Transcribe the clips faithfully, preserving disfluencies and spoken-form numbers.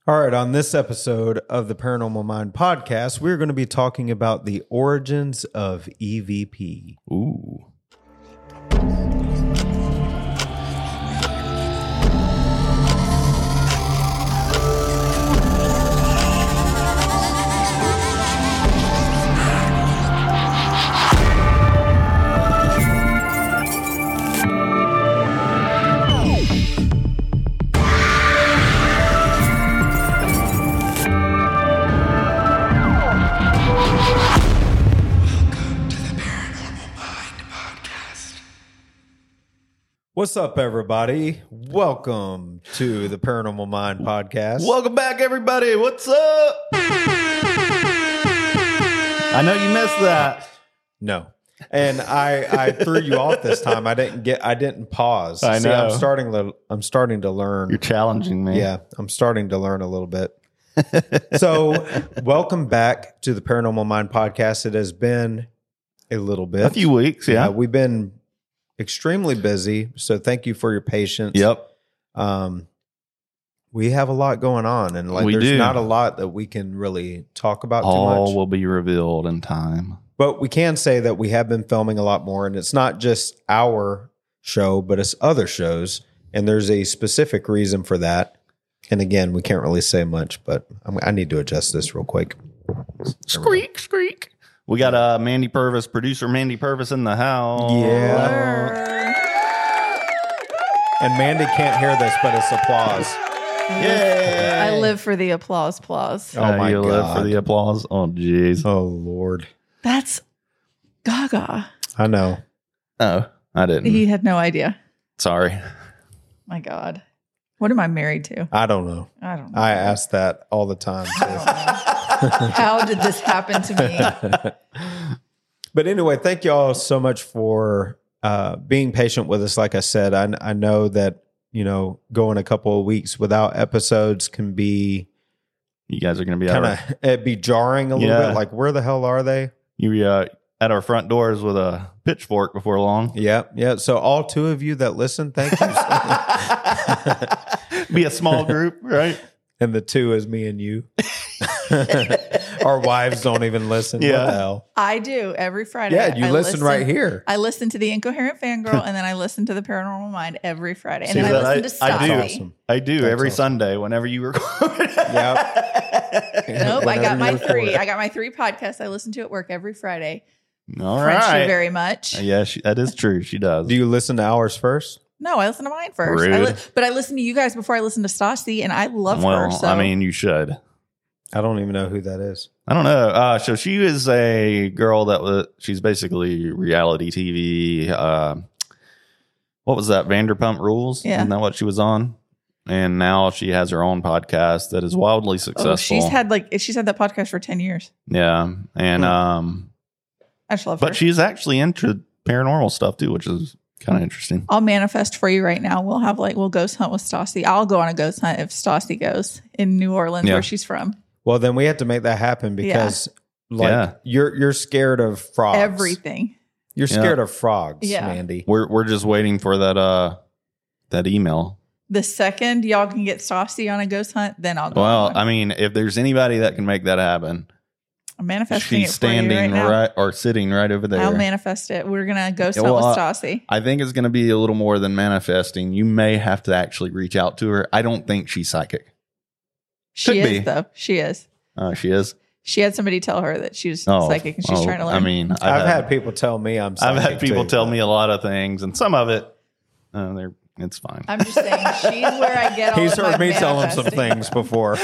All right, on this episode of the Paranormal Mind podcast, we're going to be talking about the origins of E V P. Ooh. What's up, everybody? Welcome to the Paranormal Mind podcast. Welcome back, everybody. What's up? I know you missed that. No. And I, I threw you off this time. I didn't get I didn't pause. I See, know. I'm starting to I'm starting to learn. You're challenging me. Yeah, I'm starting to learn a little bit. So, welcome back to the Paranormal Mind podcast. It has been a little bit. A few weeks, yeah. Uh, we've been extremely busy, so thank you for your patience. Yep. Um, we have a lot going on, and like We there's do. not a lot that we can really talk about too All much. will be revealed in time. But we can say that we have been filming a lot more, and it's not just our show, but it's other shows, and there's a specific reason for that. And again, we can't really say much, but I'm, I need to adjust this real quick. Squeak, squeak. We got uh, Mandy Purvis, producer Mandy Purvis in the house. Yeah. And Mandy can't hear this, but it's applause. Yay. I live for the applause, applause. Oh, Uh, my you live God. for the applause. Oh, jeez. Oh, Lord. That's Gaga. I know. Oh, I didn't. He had no idea. Sorry. My God. What am I married to? I don't know. I don't know. I ask that all the time. Too. How did this happen to me? But anyway, thank you all so much for uh, being patient with us. Like I said, I, I know that, you know, going a couple of weeks without episodes can be You guys are going to be kind out. of, it'd be jarring a little Yeah. bit. Like, where the hell are they? You uh, at our front doors with a pitchfork before long. Yeah. Yeah. So all two of you that listen, thank you. Be a small group, right? And the two is me and you. Our wives don't even listen. What Yeah. the hell? I do every Friday. Yeah. You I listen, right here. I listen to the Incoherent Fangirl, and then I listen to the Paranormal Mind every Friday, and See then I that? listen to I- Stassi. I do. Awesome. I do That's every awesome. Sunday whenever you record. Yep. Nope, I Whenever got my you three. record. I got my three podcasts. I listen to at work every Friday. All French right. you very much. Yeah, she, that is true. She does. Do you listen to ours first? No, I listen to mine first. I Rude. li- but I listen to you guys before I listen to Stassi, and I love well, her. So I mean, you should. I don't even know who that is. I don't know. Uh, so she is a girl that was. She's basically reality T V. Uh, what was that? Vanderpump Rules. Yeah. Isn't that what she was on? And now she has her own podcast that is wildly successful. oh, she's had like she's had that podcast for ten years. yeah, and Hmm. um, I just love her. but she's actually into paranormal stuff too, which is kind of interesting. I'll manifest for you right now. We'll have like we'll ghost hunt with Stassi. I'll go on a ghost hunt if Stassi goes in New Orleans, Yeah. where she's from. Well, then we have to make that happen because, like, Yeah. you're you're scared of frogs. Everything. You're Yeah. scared of frogs, Yeah. Mandy. We're we're just waiting for that uh that email. The second y'all can get Stassi on a ghost hunt, then I'll go. Well, on. I mean, if there's anybody that can make that happen, I'm manifesting she's it for you standing right now. right or sitting right over there. I'll manifest it. We're gonna ghost Yeah, hunt well, with uh, Stassi. I think it's going to be a little more than manifesting. You may have to actually reach out to her. I don't think she's psychic. She could is be. though. She is. Uh, she is. She had somebody tell her that she was Oh, psychic and she's oh, trying to learn. I mean, I've, I've, had, had, people tell me I'm I've had psychic, people too, tell but- me a lot of things, and some of it, uh, they're it's fine. I'm just saying she's where I get all He's of my heard me tell him some manifesting. things before.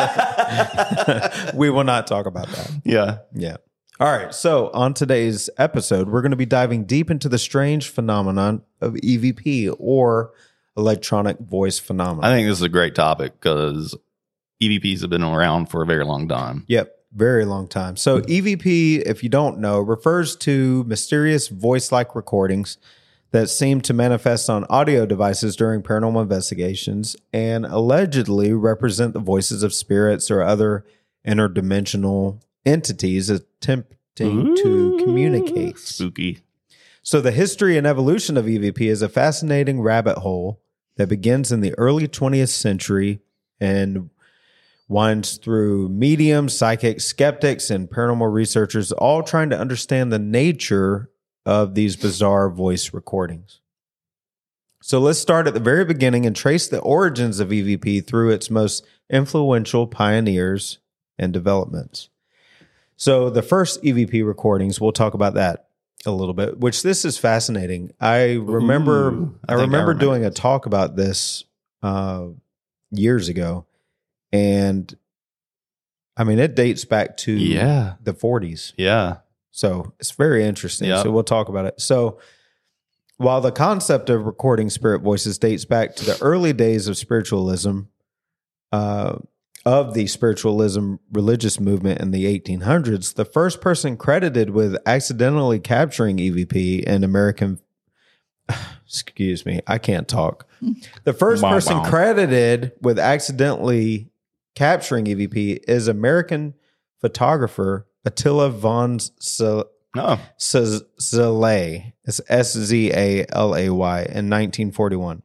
We will not talk about that. yeah. Yeah. All right. So on today's episode, we're going to be diving deep into the strange phenomenon of E V P, or electronic voice phenomenon. I think this is a great topic because E V Ps have been around for a very long time. Yep. Very long time. So E V P, if you don't know, refers to mysterious voice-like recordings that seem to manifest on audio devices during paranormal investigations and allegedly represent the voices of spirits or other interdimensional entities attempting to communicate. Spooky. So the history and evolution of E V P is a fascinating rabbit hole that begins in the early twentieth century and winds through mediums, psychics, skeptics, and paranormal researchers, all trying to understand the nature of these bizarre voice recordings. So let's start at the very beginning and trace the origins of E V P through its most influential pioneers and developments. So the first E V P recordings, we'll talk about that a little bit, which this is fascinating. I remember Ooh, I, I think I remember remember doing a this. talk about this uh, years ago. And I mean, it dates back to Yeah. the forties. Yeah. So it's very interesting. Yep. So we'll talk about it. So while the concept of recording spirit voices dates back to the early days of spiritualism, uh, of the spiritualism religious movement in the eighteen hundreds, the first person credited with accidentally capturing E V P in American, excuse me, I can't talk. The first Wow, person wow. credited with accidentally capturing E V P is American photographer Attila von Szalay. No. Szalay. It's S Z A L A Y in nineteen forty-one.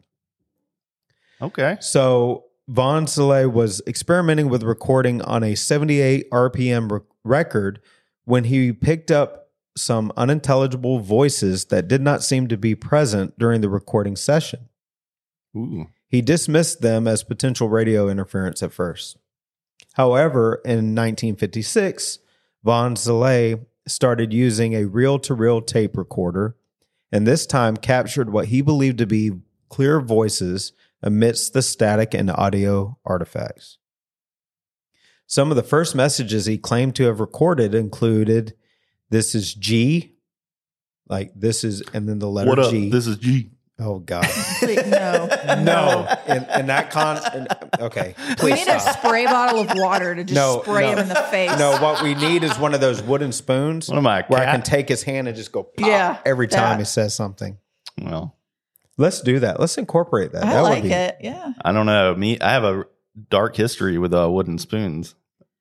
Okay. So von Szalay was experimenting with recording on a seventy-eight R P M re- record when he picked up some unintelligible voices that did not seem to be present during the recording session. Ooh. He dismissed them as potential radio interference at first. However, in nineteen fifty-six, von Szalay started using a reel-to-reel tape recorder, and this time captured what he believed to be clear voices amidst the static and audio artifacts. Some of the first messages he claimed to have recorded included, "This is G," like this is, and then the letter What up? G. This is G. Oh God, Like, no. no! In, in that con, in, okay, We please need a stop. spray bottle of water to just No, spray no. him in the face. No, what we need is one of those wooden spoons What am I, a where I cat? can take his hand and just go pop Yeah, every time that. he says something. Well, Let's do that. Let's incorporate that. I that like would be, it. Yeah. I don't know. Me, I have a dark history with uh, wooden spoons.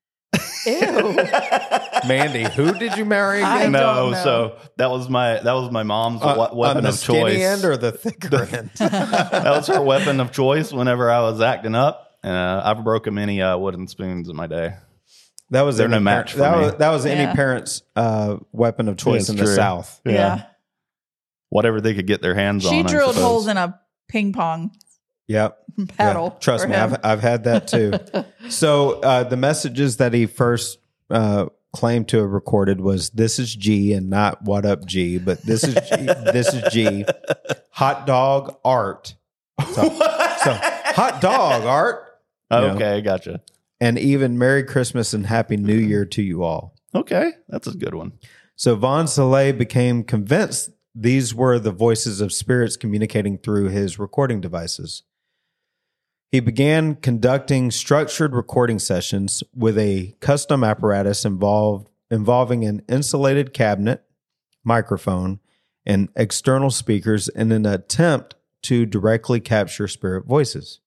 Ew. Mandy, who did you marry I again? don't No, know. so that was my that was my mom's Uh, we- weapon on the of skinny choice. end or the thicker end? That was her weapon of choice whenever I was acting up. Uh, I've broken many uh, wooden spoons in my day. That was They're any no match parent- for that me. was that was any Yeah. parent's uh, weapon of choice It's in the true. South. Yeah. Whatever they could get their hands on. She I drilled suppose. holes in a ping pong Yep. paddle. Yeah. Trust for me, him. I've I've had that too. So uh, the messages that he first uh, claimed to have recorded was "This is G" and not "What up G," but "This is G, this is G." Hot dog art. So, so hot dog art. You know, Okay, gotcha. and even Merry Christmas and Happy New Year to you all. Okay, that's a good one. So von Szalay became convinced these were the voices of spirits communicating through his recording devices. He began conducting structured recording sessions with a custom apparatus involved involving an insulated cabinet, microphone, and external speakers in an attempt to directly capture spirit voices.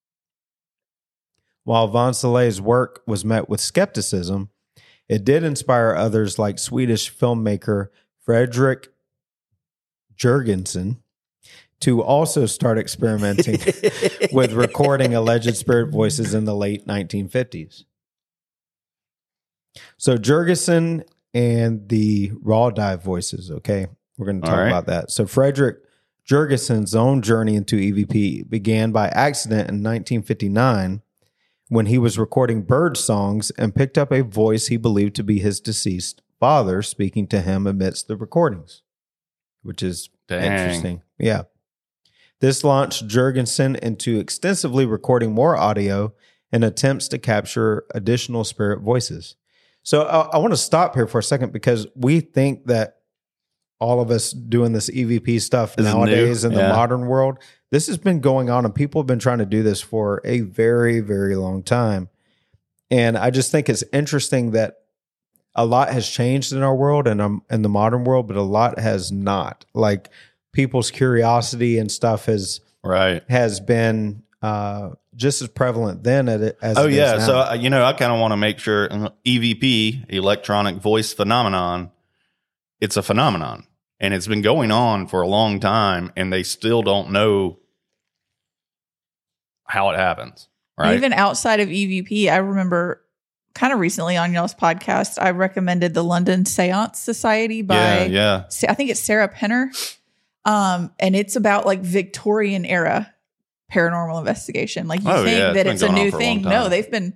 While von Salay's work was met with skepticism, it did inspire others like Swedish filmmaker Fredrik Jurgensen to also start experimenting with recording alleged spirit voices in the late nineteen fifties. So Jurgensen and the raw dive voices, okay? We're going to talk All right. about that. So Frederick Jurgensen's own journey into E V P began by accident in nineteen fifty-nine when he was recording bird songs and picked up a voice he believed to be his deceased father speaking to him amidst the recordings, which is Dang. interesting. Yeah. This launched Jurgensen into extensively recording more audio and attempts to capture additional spirit voices. So I, I want to stop here for a second because we think that all of us doing this E V P stuff Is nowadays new. in the Yeah. modern world, this has been going on and people have been trying to do this for a very, very long time. And I just think it's interesting that a lot has changed in our world and um, in the modern world, but a lot has not. Like people's curiosity and stuff has Right. has been uh, just as prevalent then as it, as Oh it is yeah. now. So uh, you know, I kind of want to make sure uh, E V P, electronic voice phenomenon, it's a phenomenon, and it's been going on for a long time, and they still don't know how it happens. Right. Even outside of E V P, I remember kind of recently on y'all's podcast, I recommended the London Seance Society by, Yeah, yeah. Sa- I think it's Sarah Penner. Um, and it's about like Victorian era paranormal investigation. Like you Oh, think yeah, it's that been it's a going on new for a long thing. time. No, they've been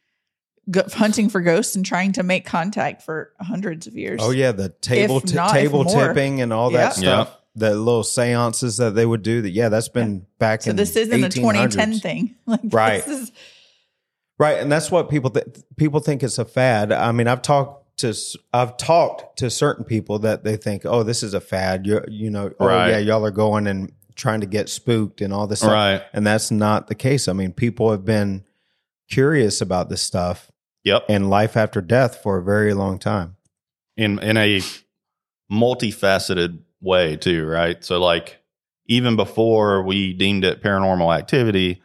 go- hunting for ghosts and trying to make contact for hundreds of years. Oh yeah, the table If t- not, table if more. tipping and all Yeah. that stuff. The little seances that they would do. That yeah, that's been back So in. this isn't a twenty ten eighteen hundreds. thing. Like Right. This is, Right, and that's what people th- people think it's a fad. I mean, I've talked to s- I've talked to certain people that they think, oh, this is a fad. You you know, oh Right. yeah, y'all are going and trying to get spooked and all this stuff. Right. And that's not the case. I mean, people have been curious about this stuff Yep. and life after death for a very long time. In in a multifaceted way too, right? So like even before we deemed it paranormal activity,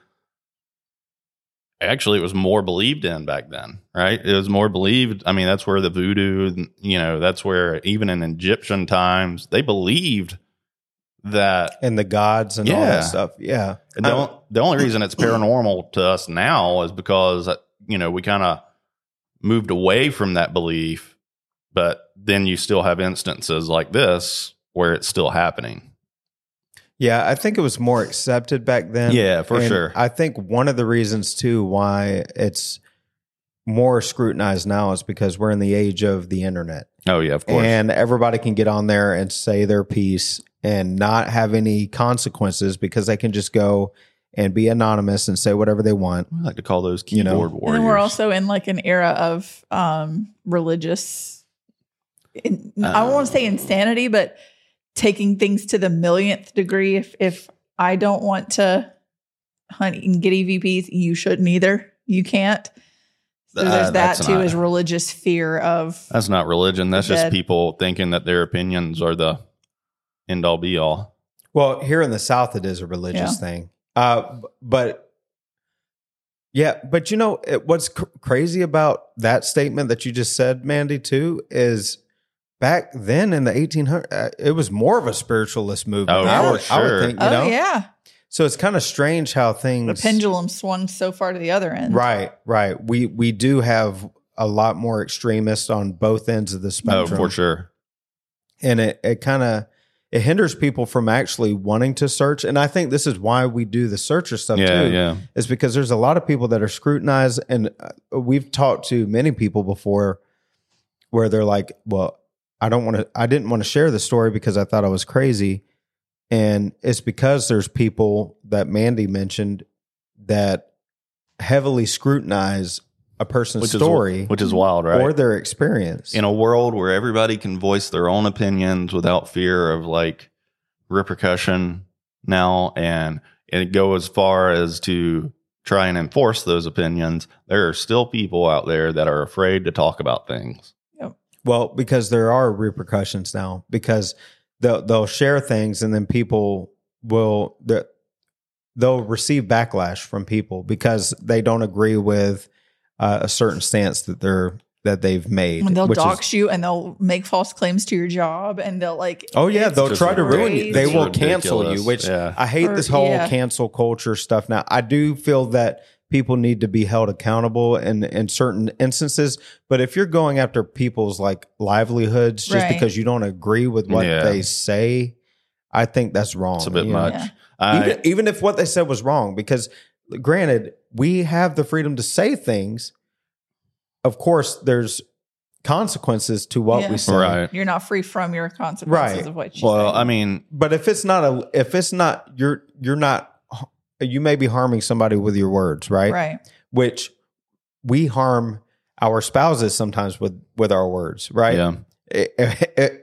actually it was more believed in back then, right? It was more believed. I mean, that's where the voodoo, you know, that's where even in Egyptian times, they believed that And the gods and all Yeah. that stuff. Yeah. And the, on- the only reason it's paranormal to us now is because, you know, we kind of moved away from that belief, but then you still have instances like this where it's still happening. Yeah, I think it was more accepted back then. Yeah, for And sure. I think one of the reasons too why it's more scrutinized now is because we're in the age of the internet. Oh, yeah, of course. And everybody can get on there and say their piece and not have any consequences because they can just go and be anonymous and say whatever they want. I like to call those You know. keyboard and warriors. then we're also in like an era of um, religious. In, I won't say insanity, but taking things to the millionth degree. If if I don't want to hunt and get E V Ps, you shouldn't either. You can't. So Uh, there's that that's too, not- is religious fear of. That's not religion. That's just Dead. people thinking that their opinions are the end all be all. Well, here in the South, it is a religious Yeah. thing. Uh, b- but yeah, but you know it, what's cr- crazy about that statement that you just said, Mandy, too, is back then in the eighteen hundreds, uh, it was more of a spiritualist movement. Oh, I for would, I would sure. think, you Oh know. yeah, So it's kind of strange how the things pendulum swung so far to the other end. Right, right. We we do have a lot more extremists on both ends of the Oh, spectrum. for sure. And it, it kind of it hinders people from actually wanting to search. And I think this is why we do the searcher stuff Yeah, too. yeah. Is because there's a lot of people that are scrutinized, and uh, we've talked to many people before where they're like, "Well, I don't want to. I didn't want to share the story because I thought I was crazy." And it's because there's people that Mandy mentioned that heavily scrutinize a person's Which story is which is wild, right? or their experience. In a world where everybody can voice their own opinions without fear of like repercussion now, and it go as far as to try and enforce those opinions, there are still people out there that are afraid to talk about things. Well, because there are repercussions now, because they'll they'll share things and then people will they'll- they'll receive backlash from people because they don't agree with uh, a certain stance that they're that they've made. And they'll which is- dox you, and they'll make false claims to your job, and they'll like. Oh yeah, it's they'll just try to ruin you. crazy. They will It's cancel you, ridiculous. which Yeah. I hate Or- this whole yeah. cancel culture stuff. Now, I do feel that people need to be held accountable in in certain instances, but if you're going after people's like livelihoods just Right. because you don't agree with what Yeah. they say, I think that's wrong. It's a bit you know? much. Yeah. I, Even, even if what they said was wrong, because granted, we have the freedom to say things. Of course, there's consequences to what Yeah. we say. right. You're not free from your consequences Right. of what you Well, say. I mean, But if it's not a, if it's not, you're, you're not, you may be harming somebody with your words, right? right. Which we harm our spouses sometimes with, with our words, right? yeah. It- it-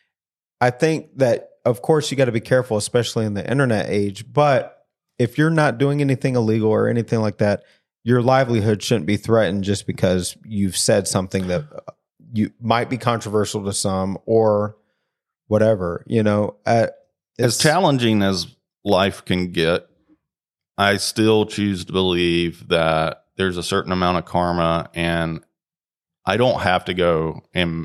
I think that, of course, you got to be careful, especially in the internet age. But if you're not doing anything illegal or anything like that, your livelihood shouldn't be threatened just because you've said something that you might be controversial to some or whatever. You know, uh, As it's- challenging as life can get, I still choose to believe that there's a certain amount of karma, and I don't have to go and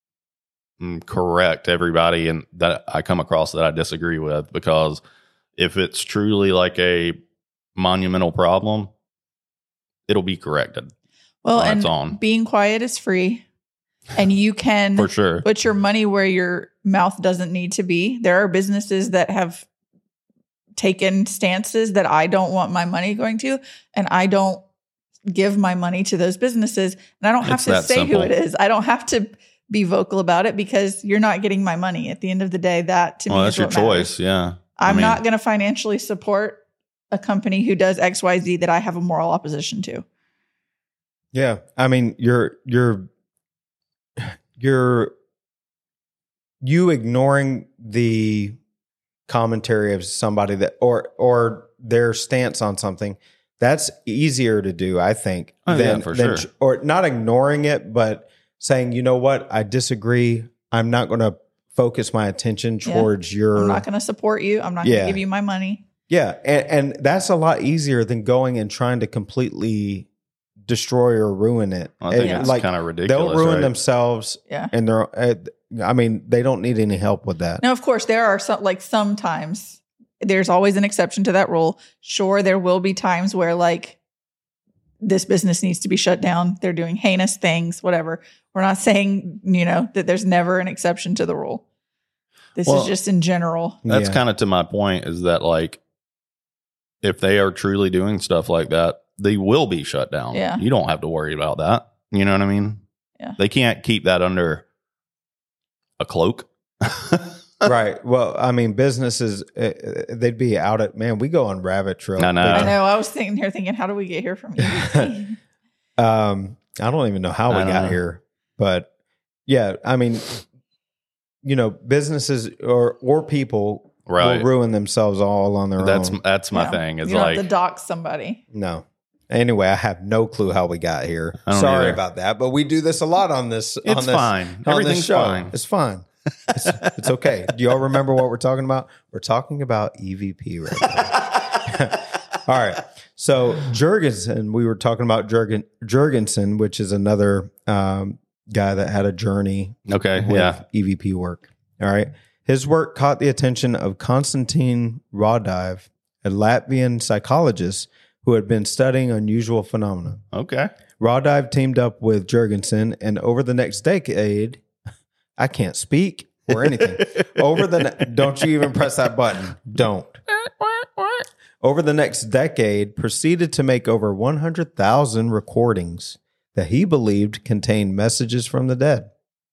mm, correct everybody and that I come across that I disagree with, because if it's truly like a monumental problem, it'll be corrected. Well, on and its own. being quiet is free, and you can For sure. put your money where your mouth doesn't need to be. There are businesses that have taken stances that I don't want my money going to, and I don't give my money to those businesses, and I don't have It's to that say simple. who it is. I don't have to be vocal about it because you're not getting my money. At the end of the day, that to Well, me that's is your what matters. choice. Yeah. I'm I mean, not going to financially support a company who does X Y Z that I have a moral opposition to. Yeah. I mean, you're, you're, you're, you ignoring the commentary of somebody that, or, or their stance on something. That's easier to do, I think, Oh, than, yeah, for than sure. or not ignoring it, but saying, you know what, I disagree. I'm not going to focus my attention Yeah. towards your. I'm not going to support you. I'm not going Yeah. to give you my money. Yeah, and, and that's a lot easier than going and trying to completely destroy or ruin it. I think It- it's like kind of ridiculous. they'll ruin right? themselves, Yeah. and they're. Uh, I mean, they don't need any help with that. Now, of course, there are some, like sometimes there's always an exception to that rule. Sure, there will be times where like this business needs to be shut down. They're doing heinous things, whatever. We're not saying, you know, that there's never an exception to the rule. This Well, is just in general. That's Yeah. kind of to my point is that like if they are truly doing stuff like that, they will be shut down. Yeah. You don't have to worry about that. You know what I mean? Yeah. They can't keep that under a cloak. Right. Well, I mean, businesses uh, they'd be out at man. We go on rabbit trail. I know. I Uh, know. I was thinking here thinking, how do we get here from E V P? Um, I don't even know how I we don't got know. here, but yeah, I mean, you know, businesses or or people Right. will ruin themselves all on their That's own. that's my Yeah. thing. It's you don't like have to dox somebody. No. Anyway, I have no clue how we got here. I don't Sorry either. about that, but we do this a lot on this. it's on this, fine. on this Everything's show. fine. It's fine. It's, it's okay. Do y'all remember what we're talking about? We're talking about E V P right now. All right. So Jurgensen, we were talking about Jurgen, Jurgensen, which is another um, guy that had a journey Okay. with Yeah. E V P work. All right. His work caught the attention of Konstantin Radiv, a Latvian psychologist who had been studying unusual phenomena. Okay. Radiv teamed up with Jurgensen, and over the next decade, I can't speak or anything. Over the ne- don't you even press that button. Don't. Over the next decade, proceeded to make over one hundred thousand recordings that he believed contained messages from the dead.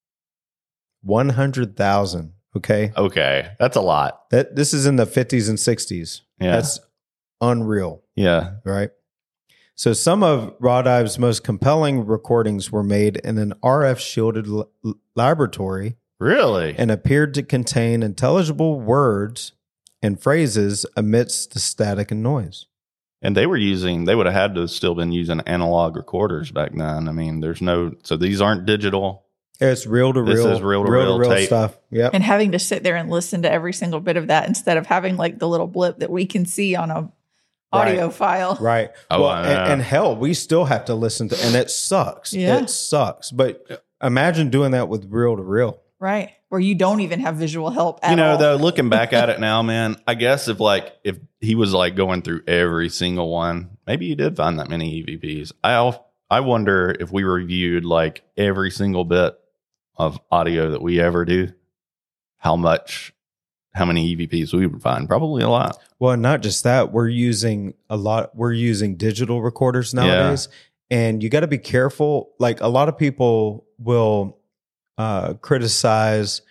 one hundred thousand. Okay. Okay. That's a lot. That this is in the fifties and sixties. Yeah. That's unreal, Yeah. right? So some of Radiv's most compelling recordings were made in an R F shielded l- laboratory Really? and appeared to contain intelligible words and phrases amidst the static and noise. And they were using, they would have had to still been using analog recorders back then. I mean, there's no, so these aren't digital. It's real to This real, is reel to reel tape. stuff. Yep. And having to sit there and listen to every single bit of that instead of having like the little blip that we can see on a audio Right. file. Right. Oh, well, I and, know. and hell, we still have to listen to, and it sucks. Yeah. It sucks. But imagine doing that with reel to reel. Right. Where you don't even have visual help at You know, all. though, looking back at it now, man, I guess if like, if he was like going through every single one, maybe you did find that many E V Ps. I, al- I wonder if we reviewed like every single bit of audio that we ever do, how much, how many E V Ps we would find. Probably a lot. Well, not just that, we're using a lot, we're using digital recorders nowadays. And you got to be careful. Like a lot of people will uh, criticize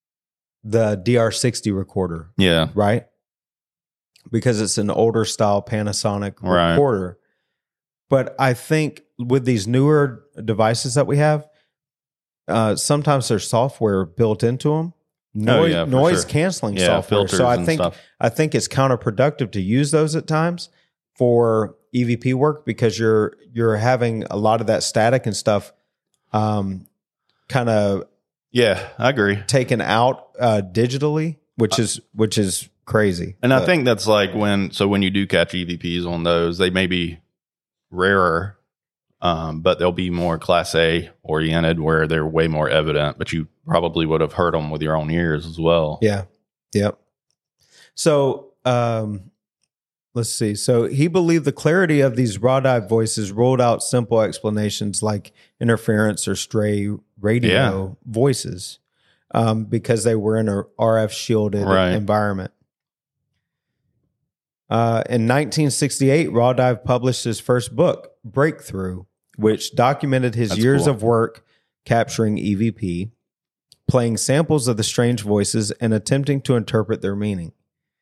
the D R sixty recorder, Yeah. right? Because it's an older style Panasonic Right. recorder. But I think with these newer devices that we have, uh, sometimes there's software built into them. Oh, Noise, yeah, for noise sure. canceling Yeah, software. filters So I and think stuff. I think it's counterproductive to use those at times for E V P work because you're you're having a lot of that static and stuff um, kind of Yeah, I agree. taken out uh, digitally, which is which is crazy. And I But- think that's like when, so when you do catch E V Ps on those, they may be rarer, um, but they'll be more class A oriented where they're way more evident, but you probably would have heard them with your own ears as well. yeah, yep. So um, let's see. So he believed the clarity of these raw dive voices ruled out simple explanations like interference or stray radio Yeah. voices um, because they were in a R F shielded Right. environment. Uh, in nineteen sixty-eight, Raw Dive published his first book, Breakthrough, which documented his That's years cool. of work capturing E V P, playing samples of the strange voices, and attempting to interpret their meaning.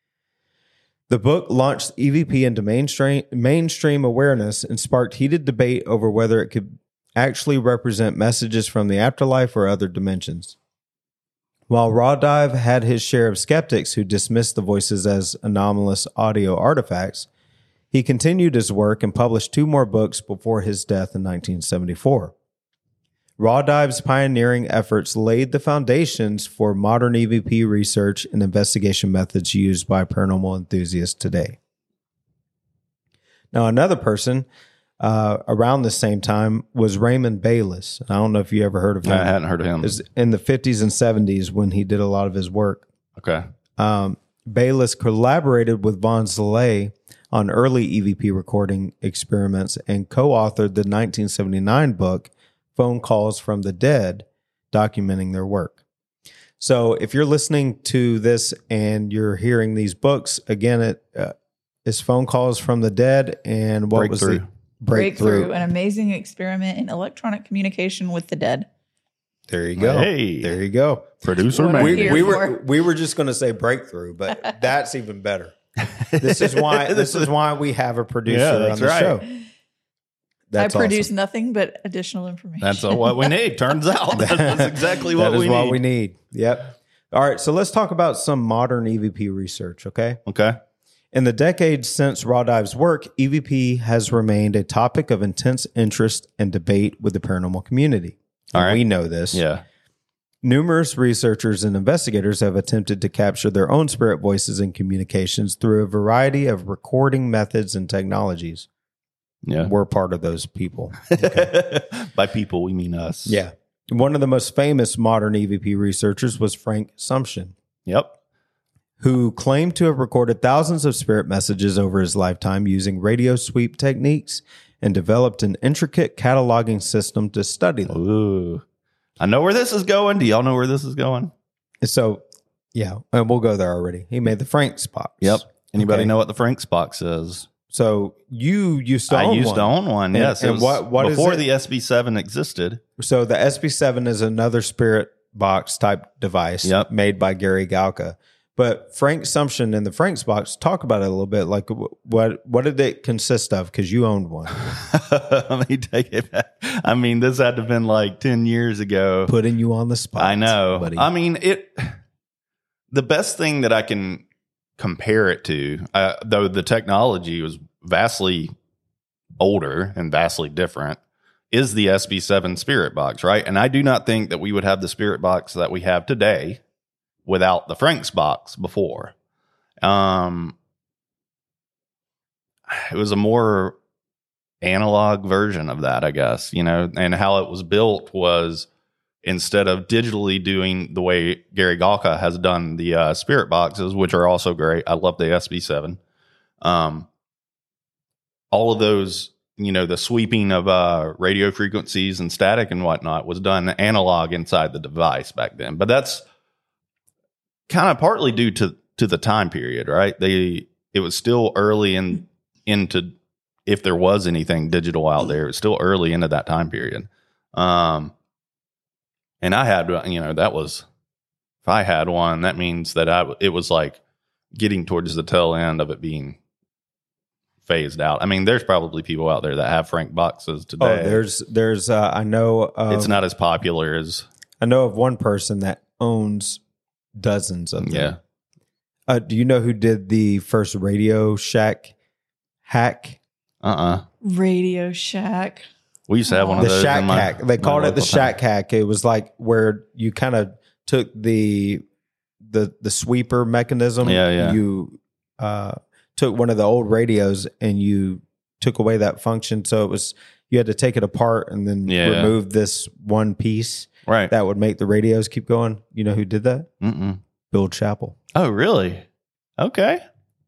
The book launched E V P into mainstream, mainstream awareness and sparked heated debate over whether it could actually represent messages from the afterlife or other dimensions. While Raw Dive had his share of skeptics who dismissed the voices as anomalous audio artifacts, he continued his work and published two more books before his death in nineteen seventy-four. Raw Dive's pioneering efforts laid the foundations for modern E V P research and investigation methods used by paranormal enthusiasts today. Now, another person uh, around the same time was Raymond Bayless. I don't know if you ever heard of him. I hadn't heard of him. It was in the fifties and seventies when he did a lot of his work. Okay. Um, Bayless collaborated with Von Zillet on early E V P recording experiments and co-authored the nineteen seventy-nine book, Phone Calls from the Dead, documenting their work. So if you're listening to this and you're hearing these books, again, it uh, is Phone Calls from the Dead and what was Breakthrough. the Breakthrough. Breakthrough, an amazing experiment in electronic communication with the dead. There you go. Hey. There you go. Producer What man. I'm We, here we were for. we were just going to say breakthrough, but that's even better. This is why this is why we have a producer Yeah, on that's the right. show. That's I produce awesome. nothing but additional information. That's all what we need. Turns out that's, that's exactly what That is we what need. we need. Yep. All right, so let's talk about some modern E V P research, okay? Okay. In the decades since Raw Dive's work, E V P has remained a topic of intense interest and debate with the paranormal community. All right. We know this. Yeah. Numerous researchers and investigators have attempted to capture their own spirit voices and communications through a variety of recording methods and technologies. Yeah. We're part of those people. By people, we mean us. Yeah. One of the most famous modern E V P researchers was Frank Sumption, Yep. who claimed to have recorded thousands of spirit messages over his lifetime using radio sweep techniques and developed an intricate cataloging system to study them. Ooh. I know where this is going. Do y'all know where this is going? So, yeah, and we'll go there already. He made the Frank's box. Yep. Anybody Okay. know what the Frank's box is? So you used to I own used one. to own one. And- Yes. and it was what- what is before it? the S B seven existed. So the S B seven is another spirit box type device Yep. made by Gary Galka. But Frank Sumption and the Frank's box, talk about it a little bit. Like wh- what what did it consist of? Because you owned one. Let me take it back. I mean, this had to have been like ten years ago. Putting you on the spot. I know. buddy. I mean, it. The best thing that I can compare it to, uh, though the technology was vastly older and vastly different, is the S B seven Spirit Box, right? And I do not think that we would have the Spirit Box that we have today without the Frank's box before. Um, it was a more analog version of that, I guess, you know, and how it was built was instead of digitally doing the way Gary Galka has done the uh, spirit boxes, which are also great. I love the S B seven. Um, all of those, you know, the sweeping of uh, radio frequencies and static and whatnot was done analog inside the device back then. But that's kind of partly due to to the time period, right? They it was still early in into if there was anything digital out there, it was still early into that time period. Um, and I had, you know, that was if I had one, that means that I it was like getting towards the tail end of it being phased out. I mean, there's probably people out there that have Frank boxes today. Oh, there's there's uh, I know of, it's not as popular as I know of one person that owns dozens of them. yeah. Uh, do you know who did the first Radio Shack hack? Uh uh Radio Shack. We used to have one of The those. Shack in my- hack. They my called it the local town. Shack hack. It was like where you kind of took the the the sweeper mechanism. Yeah, yeah. You uh, took one of the old radios and you took away that function. So it was you had to take it apart and then Yeah. remove this one piece Right. that would make the radios keep going. You know who did that? Mm-mm. Bill Chappell. Oh, really? Okay.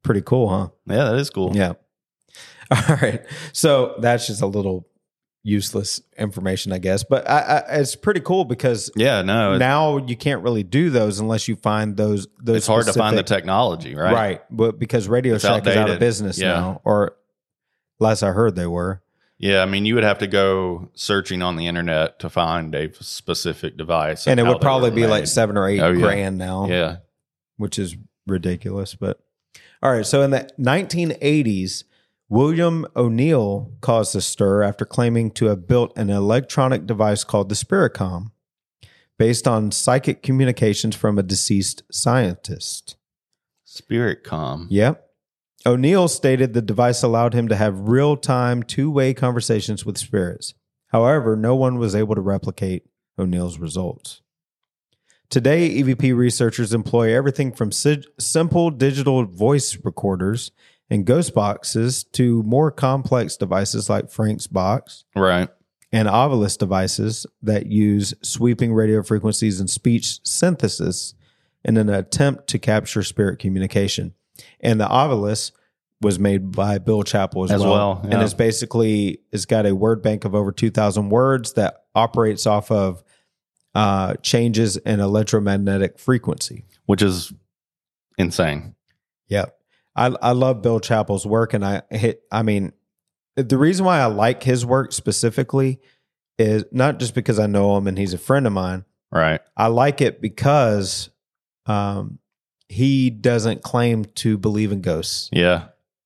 Pretty cool, huh? Yeah, that is cool. Yeah. All right. So that's just a little useless information, I guess. But I, I, it's pretty cool because Yeah, no, it's, now you can't really do those unless you find those. those it's hard to find the specific- technology, right? Right. But because Radio It's Shack is out of outdated. business Yeah. now, or last I heard they were. Yeah, I mean, you would have to go searching on the internet to find a specific device, And it how would they probably were be like made. seven or eight Oh, yeah. grand now, Yeah, which is ridiculous. But all right. So in the nineteen eighties, William O'Neill caused a stir after claiming to have built an electronic device called the Spiritcom, based on psychic communications from a deceased scientist. Spiritcom. Yep. O'Neill stated the device allowed him to have real-time, two-way conversations with spirits. However, no one was able to replicate O'Neill's results. Today, E V P researchers employ everything from si- simple digital voice recorders and ghost boxes to more complex devices like Frank's box Right. and Ovilus devices that use sweeping radio frequencies and speech synthesis in an attempt to capture spirit communication. And the Ovilus was made by Bill Chappell as, As well. well, And yeah. it's basically, it's got a word bank of over two thousand words that operates off of uh, changes in electromagnetic frequency. Which is insane. Yep. I, I love Bill Chappell's work. And I hit, I mean, the reason why I like his work specifically is not just because I know him and he's a friend of mine. Right. I like it because um, he doesn't claim to believe in ghosts. Yeah.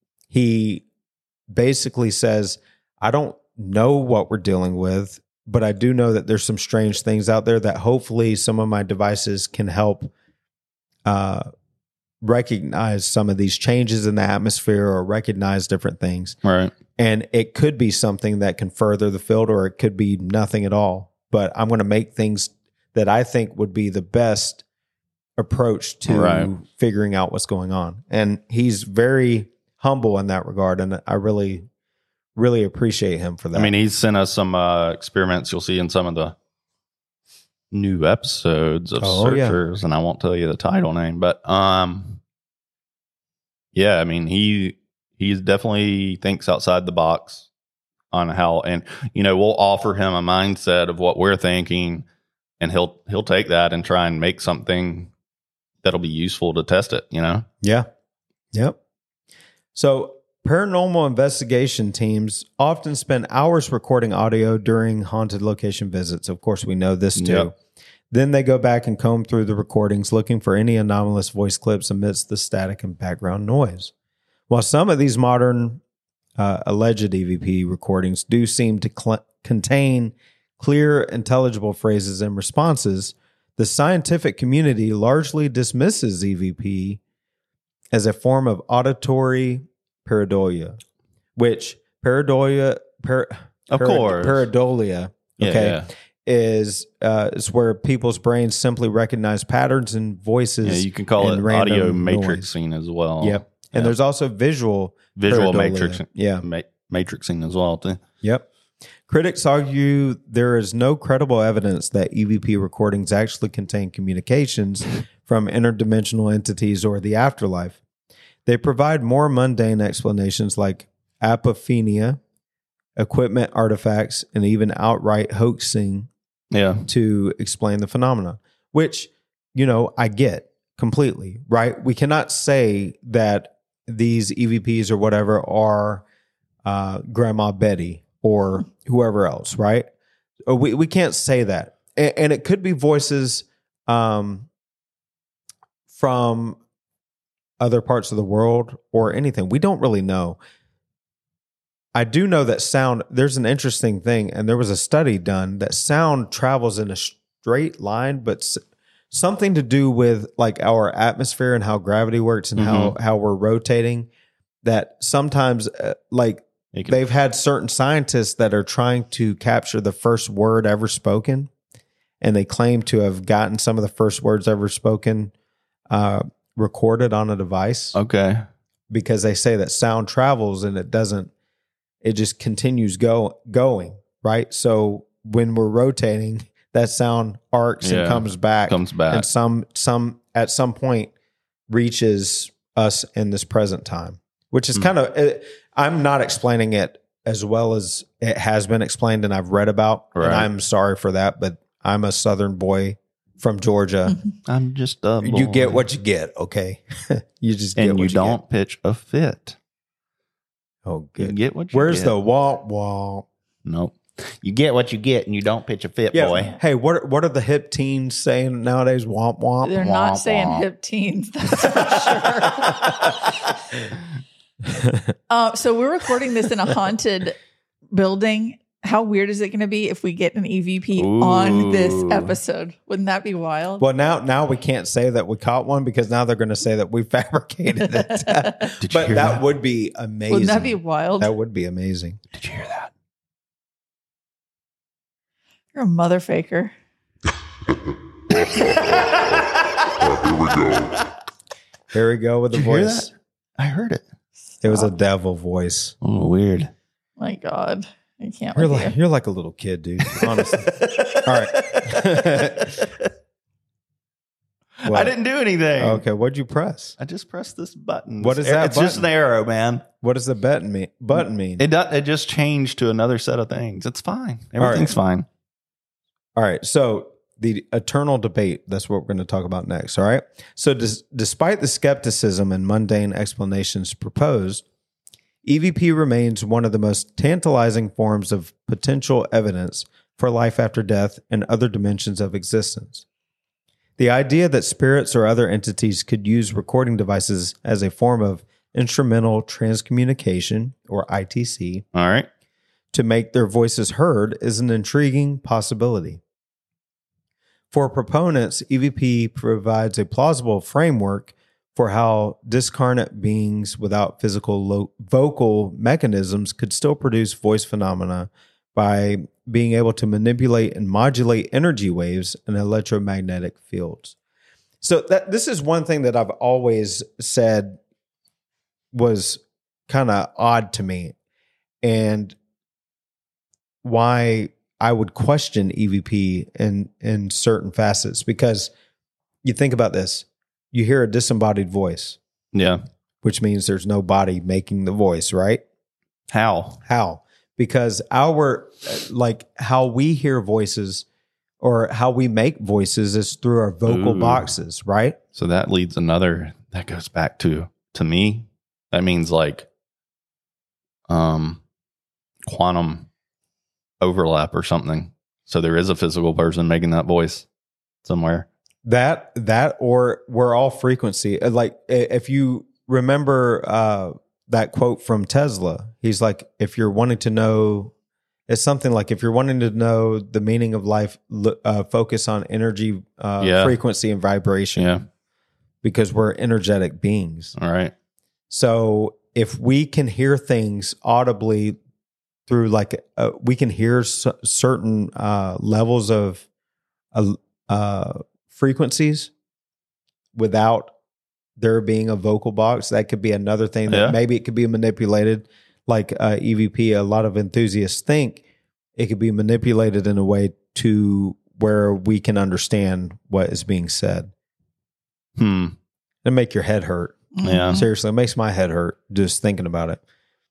He basically says, I don't know what we're dealing with, but I do know that there's some strange things out there that hopefully some of my devices can help uh, recognize some of these changes in the atmosphere or recognize different things. Right. And it could be something that can further the field, or it could be nothing at all. But I'm going to make things that I think would be the best approach to Right. figuring out what's going on. And he's very humble in that regard. And I really, really appreciate him for that. I mean, he's sent us some uh, experiments you'll see in some of the new episodes of Oh, yeah. Searchers, and I won't tell you the title name, but um, yeah, I mean, he he definitely thinks outside the box on how, and you know, we'll offer him a mindset of what we're thinking, and he'll he'll take that and try and make something that'll be useful to test it. You know, Yeah. Yep. So paranormal investigation teams often spend hours recording audio during haunted location visits. Of course, we know this too. Yep. Then they go back and comb through the recordings looking for any anomalous voice clips amidst the static and background noise. While some of these modern uh, alleged E V P recordings do seem to cl- contain clear, intelligible phrases and responses, the scientific community largely dismisses E V P as a form of auditory pareidolia, which pareidolia, par, Of parad- course. pareidolia, Yeah, okay, yeah. is uh, is where people's brains simply recognize patterns and voices. Yeah, you can call and it random audio noise. matrixing as well. Yep, and Yeah. there's also visual Visual pareidolia. matrixing. Yeah, Ma- matrixing as well too. Yep. Critics argue there is no credible evidence that E V P recordings actually contain communications from interdimensional entities or the afterlife. They provide more mundane explanations like apophenia, equipment artifacts, and even outright hoaxing Yeah. to explain the phenomena, which, you know, I get completely, right? We cannot say that these E V Ps or whatever are uh, Grandma Betty or whoever else, right? Or we, we can't say that. And, and it could be voices um, from other parts of the world or anything. We don't really know. I do know that sound, there's an interesting thing, and there was a study done that sound travels in a straight line, but s- something to do with like our atmosphere and how gravity works and how, how we're rotating, that sometimes uh, like You can- they've had certain scientists that are trying to capture the first word ever spoken, and they claim to have gotten some of the first words ever spoken uh, recorded on a device Okay. because they say that sound travels and it doesn't, it just continues go going, right? So when we're rotating, that sound arcs Yeah, and comes back, Comes back. and some some at some point reaches us in this present time, which is Hmm. kind of, it, I'm not explaining it as well as it has been explained and I've read about. Right. And I'm sorry for that, but I'm a Southern boy from Georgia. I'm just a boy. You get what you get, okay? You just get and what you you don't get. pitch a fit. Oh, You good. get what you Where's get. the womp womp? Nope. You get what you get, and you don't pitch a fit, Yeah. boy. Hey, what what are the hip teens saying nowadays? Womp womp. They're Womp not saying womp. hip teens. That's for sure. uh, so we're recording this in a haunted building. How weird is it going to be if we get an E V P on this Ooh. episode? Wouldn't that be wild? Well, now now we can't say that we caught one because now they're going to say that we fabricated it. Did you but that, hear that? would be amazing. Wouldn't that be wild? That would be amazing. Did you hear that? You're a mother faker. Here we go with the Did you hear voice. that? I heard it. It was a Stop. devil voice. Oh, weird. My God. I can't You're with like you. you're like a little kid, dude. Honestly. All right. I What? didn't do anything. Okay, what'd you press? I just pressed this button. What This is that It's just an button? arrow, man. What does the button mean? Button mean? It does, it just changed to another set of things. It's fine. Everything's fine. All right. So the eternal debate, that's what we're going to talk about next. All right. So dis- despite the skepticism and mundane explanations proposed, E V P remains one of the most tantalizing forms of potential evidence for life after death and other dimensions of existence. The idea that spirits or other entities could use recording devices as a form of instrumental transcommunication, or I T C, All right. to make their voices heard is an intriguing possibility. For proponents, E V P provides a plausible framework for how discarnate beings without physical lo- vocal mechanisms could still produce voice phenomena by being able to manipulate and modulate energy waves in electromagnetic fields. So that this is one thing that I've always said was kind of odd to me, and why I would question E V P in in certain facets, because you think about this, you hear a disembodied voice, Yeah. which means there's no body making the voice, right? How? How? Because our, like, how we hear voices or how we make voices is through our vocal Ooh. boxes, right? So that leads another, that goes back to, to me, that means like um, quantum overlap or something. So there is a physical person making that voice somewhere. That, that, or we're all frequency. Like, i- if you remember uh, that quote from Tesla, he's like, if you're wanting to know, it's something like, if you're wanting to know the meaning of life, lo- uh, focus on energy, uh, Yeah. frequency, and vibration. Yeah. Because we're energetic beings. All right. So if we can hear things audibly through, like, uh, we can hear c- certain uh, levels of uh, uh, frequencies without there being a vocal box, that could be another thing that Yeah. maybe it could be manipulated. Like uh, E V P, a lot of enthusiasts think it could be manipulated in a way to where we can understand what is being said. Hmm. It'll make your head hurt. Yeah. Mhm. Seriously, it makes my head hurt just thinking about it.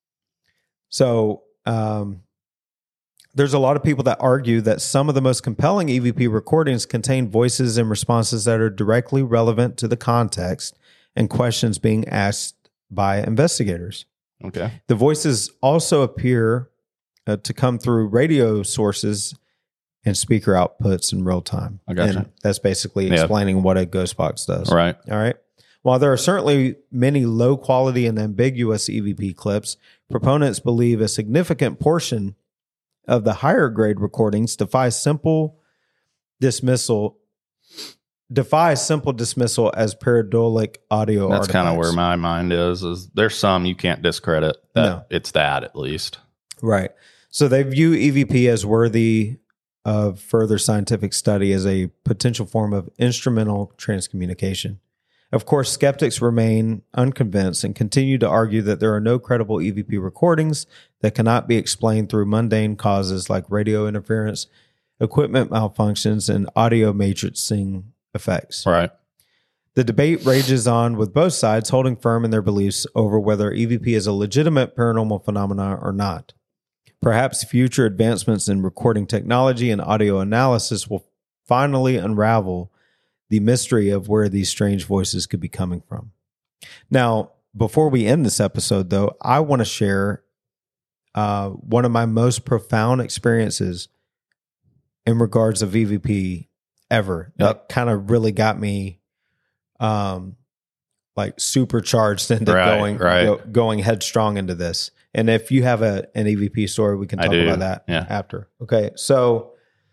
So, um, there's a lot of people that argue that some of the most compelling E V P recordings contain voices and responses that are directly relevant to the context and questions being asked by investigators. Okay. The voices also appear uh, to come through radio sources and speaker outputs in real time. I gotcha. And that's basically Yeah. explaining what a ghost box does. All right. All right. While there are certainly many low quality and ambiguous E V P clips, proponents believe a significant portion of the higher grade recordings defy simple dismissal defy simple dismissal as pareidolia audio That's kind of artifacts. where my mind is, is there's some you can't discredit that No. it's that at least. Right. So they view E V P as worthy of further scientific study as a potential form of instrumental transcommunication. Of course, skeptics remain unconvinced and continue to argue that there are no credible E V P recordings that cannot be explained through mundane causes like radio interference, equipment malfunctions, and audio matrixing effects. Right. The debate rages on with both sides holding firm in their beliefs over whether E V P is a legitimate paranormal phenomenon or not. Perhaps future advancements in recording technology and audio analysis will finally unravel the mystery of where these strange voices could be coming from. Now, before we end this episode, though, I want to share uh, one of my most profound experiences in regards of E V P ever. Yep. That kind of really got me um, like supercharged into Right, going right. go, going headstrong into this. And if you have a an E V P story, we can I talk do, about that yeah. after. Okay, so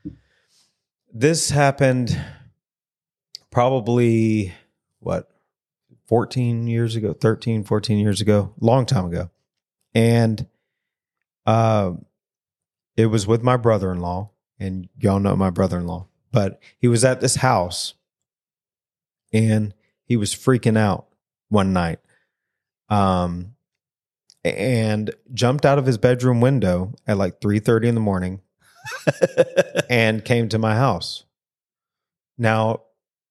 this happened probably, what, fourteen years ago, thirteen, fourteen years ago, long time ago. And uh, it was with my brother-in-law, and y'all know my brother-in-law. But he was at this house, and he was freaking out one night. Um, and jumped out of his bedroom window at like three thirty in the morning and came to my house. Now,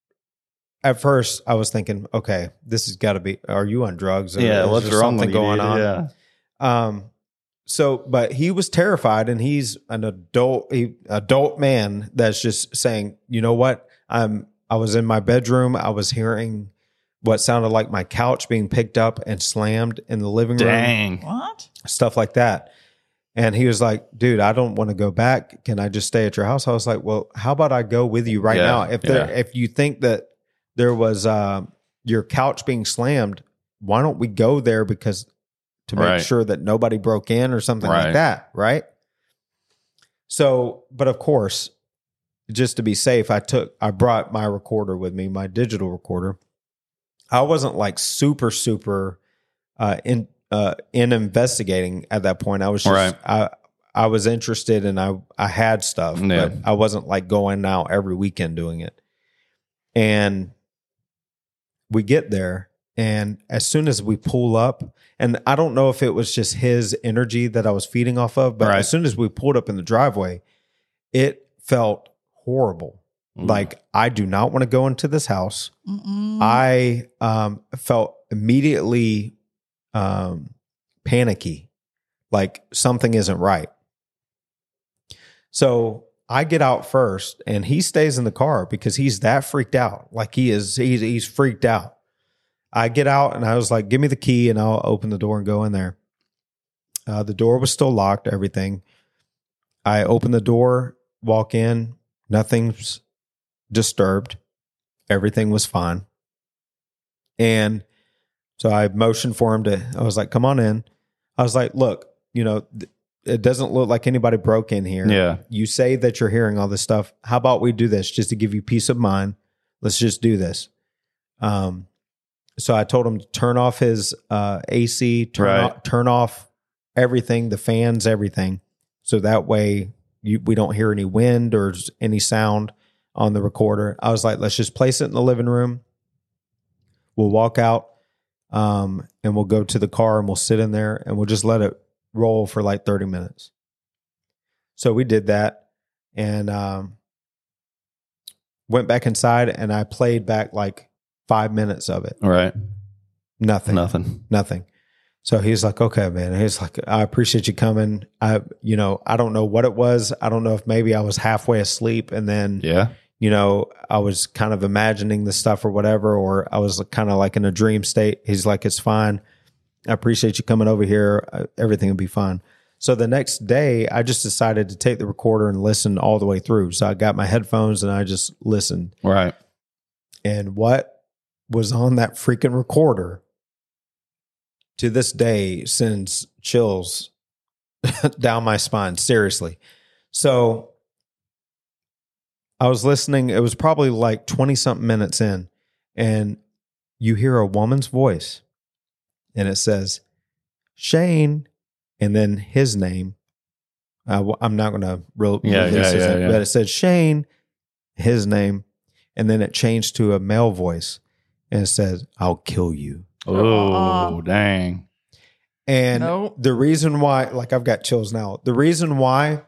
at first, I was thinking, okay, this has got to be, are you on drugs? Or Yeah, is what's there wrong something with you, going dude? on? Yeah. Um, so, but he was terrified, and he's an adult, he, adult man that's just saying, you know what? I'm, I was in my bedroom. I was hearing what sounded like my couch being picked up and slammed in the living room, Dang. What? stuff like that. And he was like, dude, I don't want to go back. Can I just stay at your house? I was like, well, how about I go with you right Yeah, now? If there, yeah. if you think that there was uh, your couch being slammed, why don't we go there because to make Right. sure that nobody broke in or something like Right. that, right? So, but of course, just to be safe, I took, I brought my recorder with me, my digital recorder. I wasn't like super, super uh, in uh, in investigating at that point. I was just, Right. I I was interested and I I had stuff, Yeah. but I wasn't like going out every weekend doing it. And we get there, and as soon as we pull up, and I don't know if it was just his energy that I was feeding off of, but Right. as soon as we pulled up in the driveway, it felt horrible. Ooh. Like, I do not want to go into this house. Mm-mm. I um, felt immediately um, panicky, like something isn't right. So I get out first, and he stays in the car because he's that freaked out. Like he is, he's he's freaked out. I get out, and I was like, "Give me the key, and I'll open the door and go in there." Uh, the door was still locked. Everything. I open the door, walk in. Nothing's disturbed. Everything was fine. And so I motioned for him to, I was like, come on in. I was like, look, you know, th- it doesn't look like anybody broke in here. Yeah. You say that you're hearing all this stuff. How about we do this just to give you peace of mind? Let's just do this. Um, so I told him to turn off his uh, A C, turn, Right. off, turn off everything, the fans, everything. So that way you, we don't hear any wind or any sound on the recorder. I was like, let's just place it in the living room. We'll walk out um, and we'll go to the car and we'll sit in there and we'll just let it roll for like thirty minutes. So we did that and um, went back inside and I played back like five minutes of it. All right. Nothing. Nothing. Nothing. So he's like, okay, man. He's like, I appreciate you coming. I, you know, I don't know what it was. I don't know if maybe I was halfway asleep and then, Yeah. you know, I was kind of imagining the stuff or whatever, or I was kind of like in a dream state. He's like, it's fine. I appreciate you coming over here. Uh, Everything will be fine. So the next day, I just decided to take the recorder and listen all the way through. So I got my headphones and I just listened. Right. And what was on that freaking recorder to this day sends chills down my spine. Seriously. So I was listening. It was probably like twenty something minutes in, and you hear a woman's voice, and it says, Shane, and then his name. Uh, I'm not going to re- Yeah, release yeah, his yeah, name, yeah. but it said Shane, his name, and then it changed to a male voice, and it says, I'll kill you. Oh, Uh-uh. dang. And Nope. the reason why, like I've got chills now, the reason why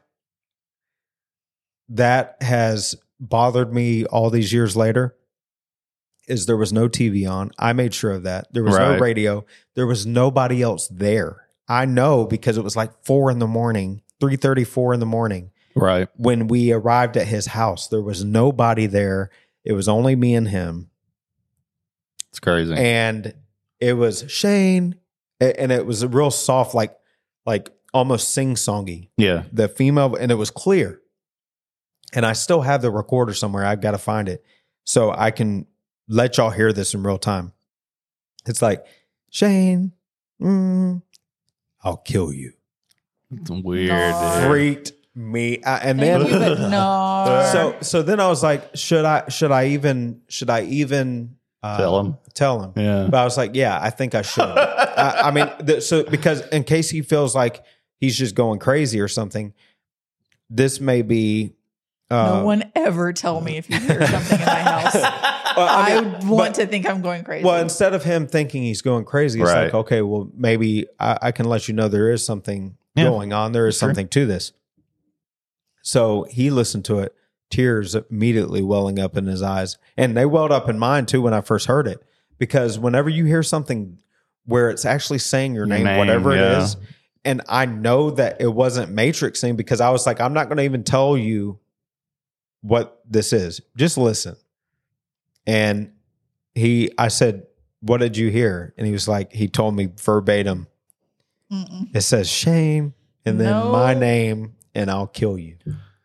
that has bothered me all these years later is there was no T V on. I made sure of that. There was Right. no radio. There was nobody else there. I know because it was like four in the morning, three thirty, four in the morning. Right. When we arrived at his house, there was nobody there. It was only me and him. It's crazy. And it was Shane. a- And it was a real soft, like, like almost sing-songy. yeah. The female, and it was clear. And I still have the recorder somewhere. I've got to find it so I can let y'all hear this in real time. It's like, Shane, mm, I'll kill you. It's weird. No. dude. Freaked me out. And Thank then you, but no. so so then I was like, should I should I even should I even uh, Tell him? Tell him. Yeah. But I was like, yeah, I think I should. I, I mean, the, so because in case he feels like he's just going crazy or something, this may be. Uh, no one ever tell me if you hear something in my house. well, I, mean, would want but- to think I'm going crazy. Well, instead of him thinking he's going crazy, it's Right. like, okay, well, maybe I, I can let you know there is something Yeah. going on. There is Sure. something to this. So he listened to it, tears immediately welling up in his eyes. And they welled up in mine too when I first heard it. Because whenever you hear something where it's actually saying your Your name, name, whatever yeah. it is, and I know that it wasn't matrixing because I was like, I'm not going to even tell you what this is. Just listen. And he, I said, what did you hear? And he was like, he told me verbatim, Mm-mm. it says Shane and then No. my name and I'll kill you.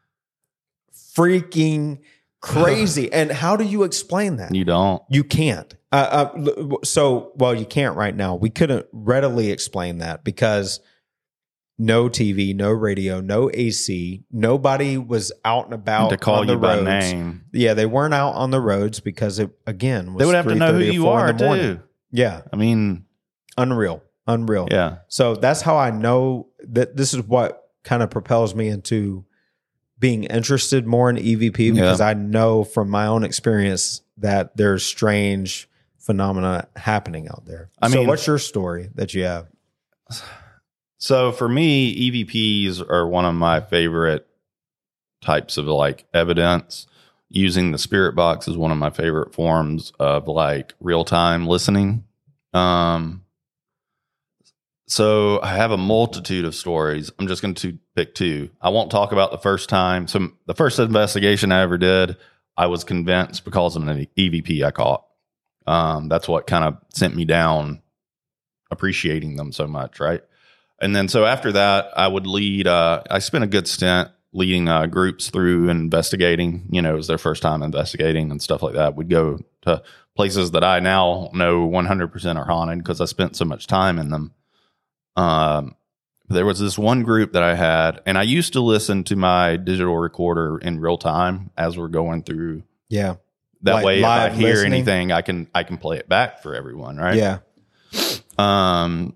Freaking crazy. And how do you explain that? You don't. You can't. Uh, uh, l- so, well, you can't right now. We couldn't readily explain that because no T V, no radio, no A C. Nobody was out and about to call on the you by roads. name. Yeah, they weren't out on the roads because it again was They would have to know who three thirty or you four are in the morning. too. Yeah, I mean, unreal, unreal. yeah. So that's how I know that this is what kind of propels me into being interested more in E V P because I know from my own experience that there's strange phenomena happening out there. I so mean- what's your story that you have? So for me, E V Ps are one of my favorite types of like evidence. Using the spirit box is one of my favorite forms of like real time listening. Um, so I have a multitude of stories. I'm just going to pick two. I won't talk about the first time. So the first investigation I ever did, I was convinced because of an E V P I caught. Um, that's what kind of sent me down appreciating them so much, right? And then so after that, I would lead, uh, I spent a good stint leading uh, groups through investigating. You know, it was their first time investigating and stuff like that. We'd go to places that I now know one hundred percent are haunted because I spent so much time in them. Um, there was this one group that I had, and I used to listen to my digital recorder in real time as we're going through. Yeah. That Like way, if I live hear listening? anything, I can I can play it back for everyone, right? Yeah. Um,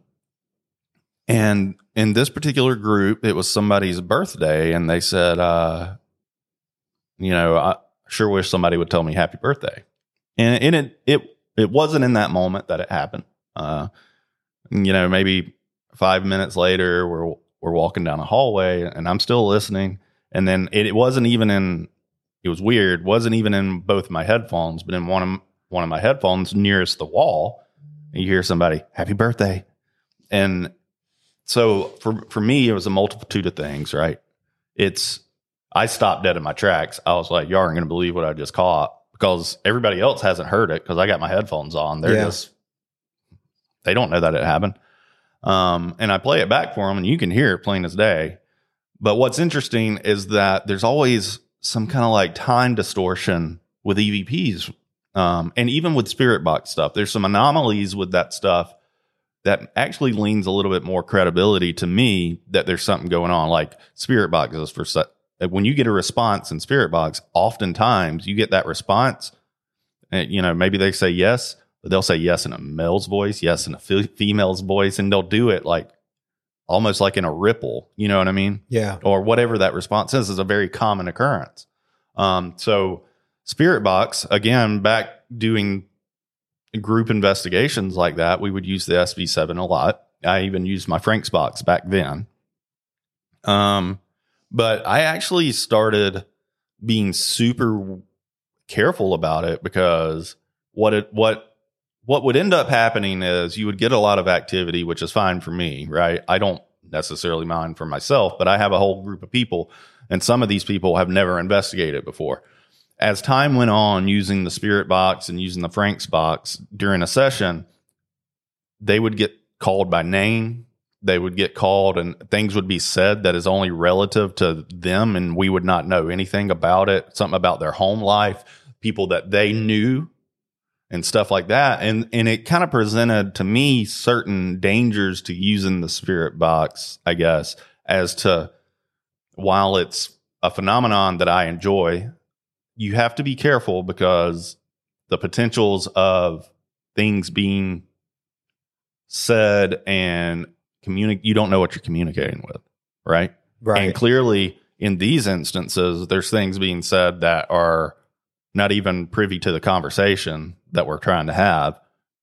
and in this particular group, it was somebody's birthday, and they said, uh, you know, I sure wish somebody would tell me happy birthday. And, and it, it, it wasn't in that moment that it happened. Uh, you know, maybe five minutes later, we're, we're walking down a hallway and I'm still listening. And then it, it wasn't even in, it was weird. Wasn't even in both my headphones, but in one of, one of my headphones nearest the wall, you hear somebody, happy birthday. And so for, for me, it was a multitude of things, right? It's, I stopped dead in my tracks. I was like, y'all aren't going to believe what I just caught because everybody else hasn't heard it because I got my headphones on. They're Yeah. just, they don't know that it happened. Um, and I play it back for them and you can hear it plain as day. But what's interesting is that there's always some kind of like time distortion with E V Ps. Um, and even with spirit box stuff, there's some anomalies with that stuff that actually leans a little bit more credibility to me that there's something going on. Like spirit boxes for se- when you get a response in spirit box, oftentimes you get that response and, you know, maybe they say yes, but they'll say yes in a male's voice, yes in a fe- female's voice, and they'll do it like almost like in a ripple, you know what I mean? Yeah. Or whatever that response is, is a very common occurrence. Um, so spirit box, again, back doing group investigations like that, we would use the S V seven a lot. I even used my Frank's box back then. Um, but I actually started being super careful about it because what it what what would end up happening is you would get a lot of activity, which is fine for me, right? I don't necessarily mind for myself, but I have a whole group of people, and some of these people have never investigated before. As time went on, using the Spirit Box and using the Frank's Box during a session, they would get called by name. They would get called and things would be said that is only relative to them, and we would not know anything about it, something about their home life, people that they knew and stuff like that. And and it kind of presented to me certain dangers to using the Spirit Box, I guess, as to while it's a phenomenon that I enjoy, you have to be careful because the potentials of things being said and communi- you don't know what you're communicating with, right? Right. And clearly in these instances, there's things being said that are not even privy to the conversation that we're trying to have.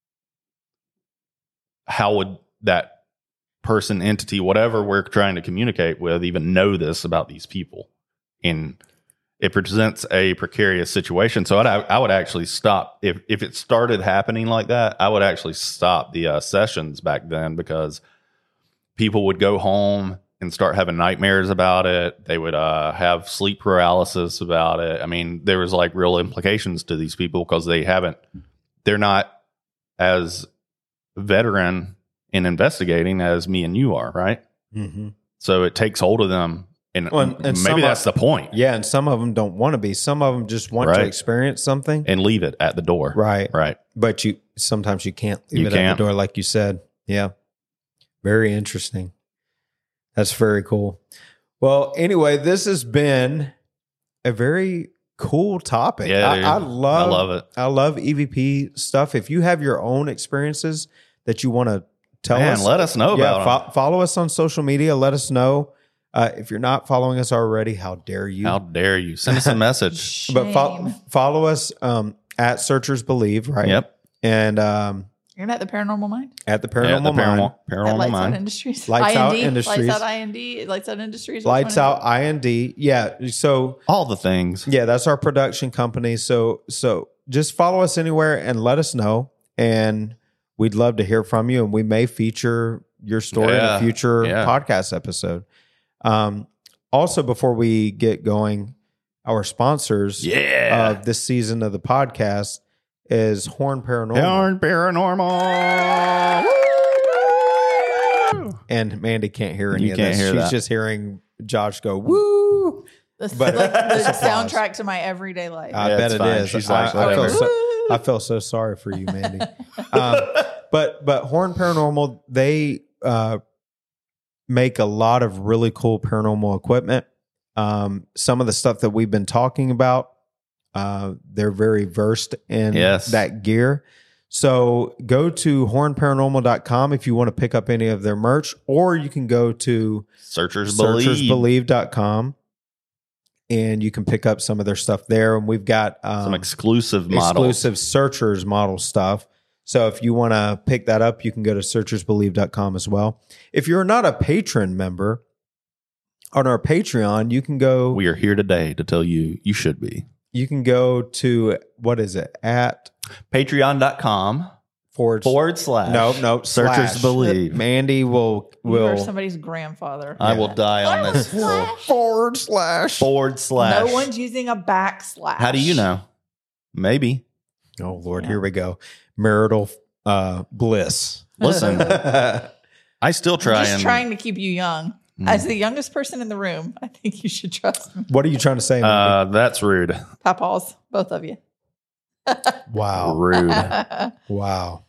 How would that person, entity, whatever we're trying to communicate with, even know this about these people? And it presents a precarious situation. So I'd, I would actually stop if, if it started happening like that. I would actually stop the uh, sessions back then because people would go home and start having nightmares about it. They would uh, have sleep paralysis about it. I mean, there was like real implications to these people because they haven't, they're not as veteran in investigating as me and you are, right? Mm-hmm. So it takes hold of them. And, Well, and- and some maybe that's of- the point. Yeah, and some of them don't want to be. Some of them just want to Right. experience something. And leave it at the door. Right. Right. But you sometimes you can't leave You it at can't. the door, like you said. Yeah. Very interesting. That's very cool. Well, anyway, this has been a very cool topic. Yeah, I, dude. I love I love it. I love E V P stuff. If you have your own experiences that you want to tell Man, us, let us know yeah, about fo- follow us on social media. Let us know. Uh, if you're not following us already, how dare you? them. How dare you? Send us a message. Shame. But fo- follow us um, at Searchers Believe, right? Yep. And um, You're not the Paranormal Mind at the Yeah, Paranormal the Mind, paranormal, at paranormal Lights Out mind. Industries. Lights Out I N D? Industries. Lights Out I N D. Lights Out Industries. Which Lights one is Out I N D. Yeah. So All the things. yeah, that's our production company. So so just follow us anywhere and let us know. And we'd love to hear from you. And we may feature your story in Yeah, a future yeah. podcast episode. Um, also, before we get going, our sponsors Yeah. of this season of the podcast is Horn Paranormal. Darn paranormal. Woo! And Mandy can't hear any You of can't this. hear She's that. just hearing Josh go, woo. This But like the it's applause. soundtrack to my everyday life. I Yeah, bet it's it fine. is. She's I, like, I feel whatever. so, I feel so sorry for you, Mandy. um, but but Horn Paranormal, they uh, make a lot of really cool paranormal equipment. Um, some of the stuff that we've been talking about, uh, they're very versed in Yes. that gear. So go to horn paranormal dot com if you want to pick up any of their merch, or you can go to Searchers believe. searchers believe dot com and you can pick up some of their stuff there. And we've got um, Some exclusive models. exclusive Searchers model stuff. So if you want to pick that up, you can go to searchers believe dot com as well. If you're not a patron member on our Patreon, you can go We are here today to tell you you should be. you can go to what is it? At Patreon.com forward forward slash. no, no, Searchers slash. believe. Mandy will You are will somebody's grandfather. I will die on this hill. forward slash. Forward slash. No one's using a backslash. How do you know? Maybe. Oh Lord, Yeah. here we go. Marital uh, bliss. Listen, I still I'm try just and trying to keep you young. Mm. As the youngest person in the room, I think you should trust me. What are you trying to say? Mandy? uh, that's rude. Papaws, both of you. wow, Rude. wow,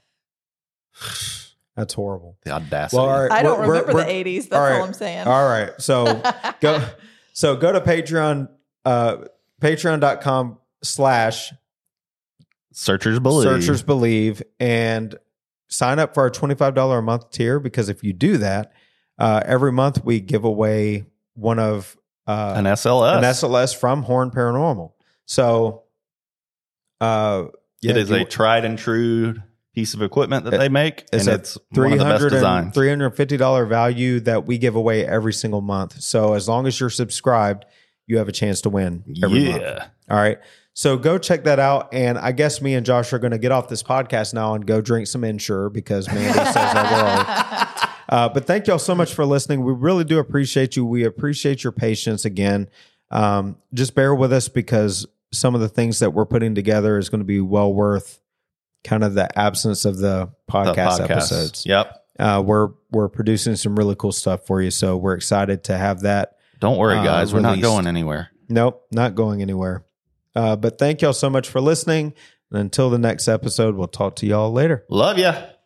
that's horrible. The audacity. Well, all right, I don't we're- we're- remember we're- the eighties. That's all all, right. I'm saying. All right, so go, so go to Patreon, uh, patreon dot com slash Searchers believe. searchers believe and sign up for our twenty-five dollars a month tier, because if you do that, uh, every month we give away one of uh, An S L S. an S L S from Horn Paranormal. So, uh, yeah, it is you- a tried and true piece of equipment that It- they make, it's and a it's one of the best designs. three hundred fifty dollars value that we give away every single month. So as long as you're subscribed, you have a chance to win every month. Yeah. All right. So go check that out. And I guess me and Josh are going to get off this podcast now and go drink some Ensure because Mandy says I will. Uh, but thank y'all so much for listening. We really do appreciate you. We appreciate your patience again. Um, just bear with us because some of the things that we're putting together is going to be well worth kind of the absence of the podcast, The podcast. episodes. Yep. Uh, we're we're producing some really cool stuff for you. So we're excited to have that. Don't worry, Uh, guys. We're not released. going anywhere. Nope, not going anywhere. Uh, but thank y'all so much for listening. And until the next episode, we'll talk to y'all later. Love ya.